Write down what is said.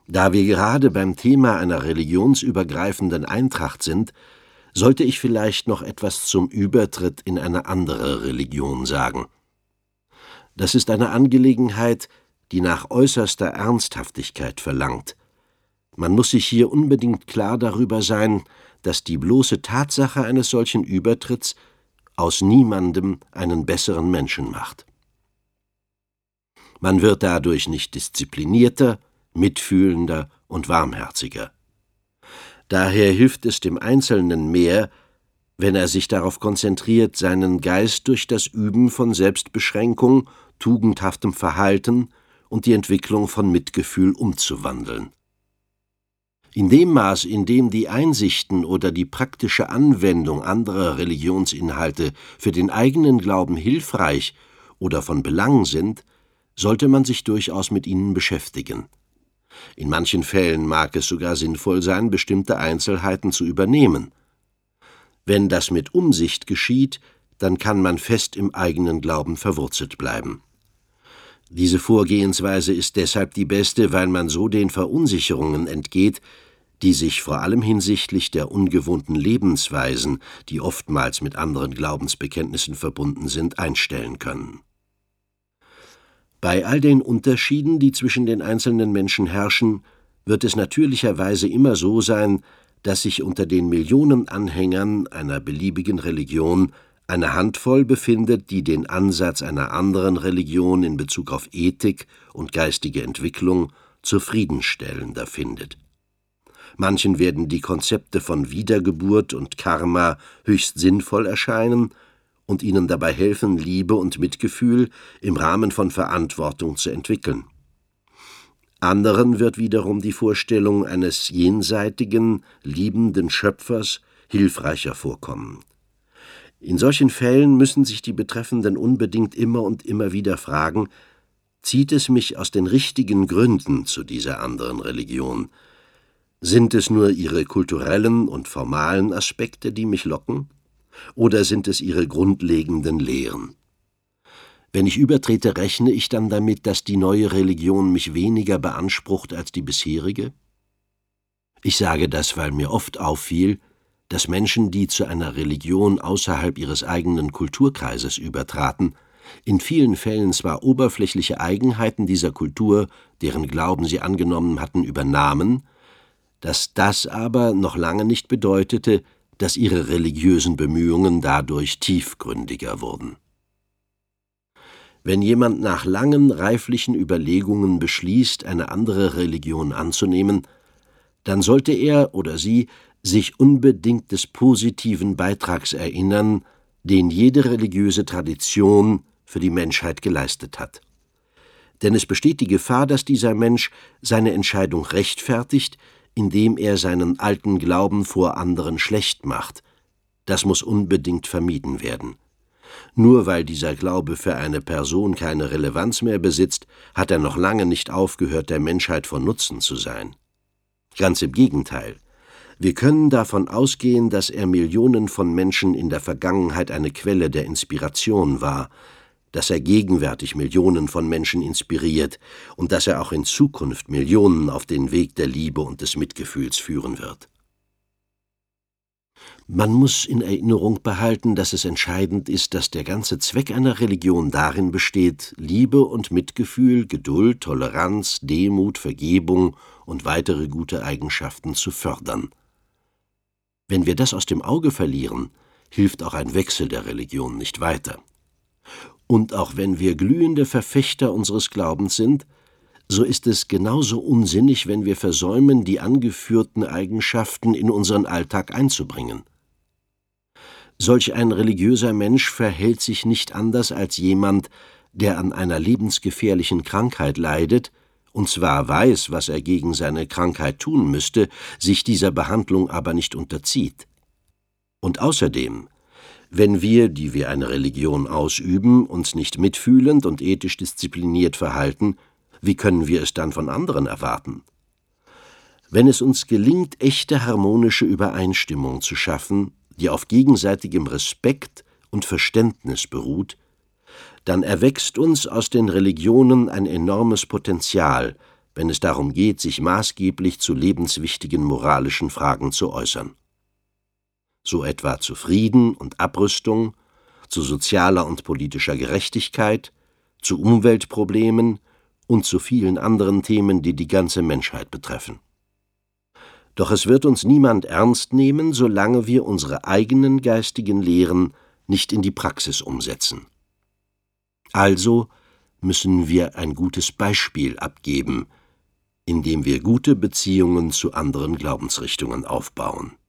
Da wir gerade beim Thema einer religionsübergreifenden Eintracht sind, sollte ich vielleicht noch etwas zum Übertritt in eine andere Religion sagen. Das ist eine Angelegenheit, die nach äußerster Ernsthaftigkeit verlangt. Man muss sich hier unbedingt klar darüber sein, dass die bloße Tatsache eines solchen Übertritts aus niemandem einen besseren Menschen macht. Man wird dadurch nicht disziplinierter, mitfühlender und warmherziger. Daher hilft es dem Einzelnen mehr, wenn er sich darauf konzentriert, seinen Geist durch das Üben von Selbstbeschränkung, tugendhaftem Verhalten und die Entwicklung von Mitgefühl umzuwandeln. In dem Maß, in dem die Einsichten oder die praktische Anwendung anderer Religionsinhalte für den eigenen Glauben hilfreich oder von Belang sind, sollte man sich durchaus mit ihnen beschäftigen. In manchen Fällen mag es sogar sinnvoll sein, bestimmte Einzelheiten zu übernehmen. Wenn das mit Umsicht geschieht, dann kann man fest im eigenen Glauben verwurzelt bleiben. Diese Vorgehensweise ist deshalb die beste, weil man so den Verunsicherungen entgeht, die sich vor allem hinsichtlich der ungewohnten Lebensweisen, die oftmals mit anderen Glaubensbekenntnissen verbunden sind, einstellen können. Bei all den Unterschieden, die zwischen den einzelnen Menschen herrschen, wird es natürlicherweise immer so sein, dass sich unter den Millionen Anhängern einer beliebigen Religion eine Handvoll befindet, die den Ansatz einer anderen Religion in Bezug auf Ethik und geistige Entwicklung zufriedenstellender findet. Manchen werden die Konzepte von Wiedergeburt und Karma höchst sinnvoll erscheinen und ihnen dabei helfen, Liebe und Mitgefühl im Rahmen von Verantwortung zu entwickeln. Anderen wird wiederum die Vorstellung eines jenseitigen, liebenden Schöpfers hilfreicher vorkommen. In solchen Fällen müssen sich die Betreffenden unbedingt immer und immer wieder fragen: Zieht es mich aus den richtigen Gründen zu dieser anderen Religion? Sind es nur ihre kulturellen und formalen Aspekte, die mich locken? Oder sind es ihre grundlegenden Lehren? Wenn ich übertrete, rechne ich dann damit, dass die neue Religion mich weniger beansprucht als die bisherige? Ich sage das, weil mir oft auffiel, dass Menschen, die zu einer Religion außerhalb ihres eigenen Kulturkreises übertraten, in vielen Fällen zwar oberflächliche Eigenheiten dieser Kultur, deren Glauben sie angenommen hatten, übernahmen, dass das aber noch lange nicht bedeutete, dass ihre religiösen Bemühungen dadurch tiefgründiger wurden. Wenn jemand nach langen, reiflichen Überlegungen beschließt, eine andere Religion anzunehmen, dann sollte er oder sie sich unbedingt des positiven Beitrags erinnern, den jede religiöse Tradition für die Menschheit geleistet hat. Denn es besteht die Gefahr, dass dieser Mensch seine Entscheidung rechtfertigt, indem er seinen alten Glauben vor anderen schlecht macht. Das muss unbedingt vermieden werden. Nur weil dieser Glaube für eine Person keine Relevanz mehr besitzt, hat er noch lange nicht aufgehört, der Menschheit von Nutzen zu sein. Ganz im Gegenteil. Wir können davon ausgehen, dass er Millionen von Menschen in der Vergangenheit eine Quelle der Inspiration war, dass er gegenwärtig Millionen von Menschen inspiriert und dass er auch in Zukunft Millionen auf den Weg der Liebe und des Mitgefühls führen wird. Man muss in Erinnerung behalten, dass es entscheidend ist, dass der ganze Zweck einer Religion darin besteht, Liebe und Mitgefühl, Geduld, Toleranz, Demut, Vergebung und weitere gute Eigenschaften zu fördern. Wenn wir das aus dem Auge verlieren, hilft auch ein Wechsel der Religion nicht weiter. Und auch wenn wir glühende Verfechter unseres Glaubens sind, so ist es genauso unsinnig, wenn wir versäumen, die angeführten Eigenschaften in unseren Alltag einzubringen. Solch ein religiöser Mensch verhält sich nicht anders als jemand, der an einer lebensgefährlichen Krankheit leidet und zwar weiß, was er gegen seine Krankheit tun müsste, sich dieser Behandlung aber nicht unterzieht. Und außerdem, wenn wir, die wir eine Religion ausüben, uns nicht mitfühlend und ethisch diszipliniert verhalten, wie können wir es dann von anderen erwarten? Wenn es uns gelingt, echte harmonische Übereinstimmung zu schaffen, die auf gegenseitigem Respekt und Verständnis beruht, dann erwächst uns aus den Religionen ein enormes Potenzial, wenn es darum geht, sich maßgeblich zu lebenswichtigen moralischen Fragen zu äußern. So etwa zu Frieden und Abrüstung, zu sozialer und politischer Gerechtigkeit, zu Umweltproblemen und zu vielen anderen Themen, die die ganze Menschheit betreffen. Doch es wird uns niemand ernst nehmen, solange wir unsere eigenen geistigen Lehren nicht in die Praxis umsetzen. Also müssen wir ein gutes Beispiel abgeben, indem wir gute Beziehungen zu anderen Glaubensrichtungen aufbauen.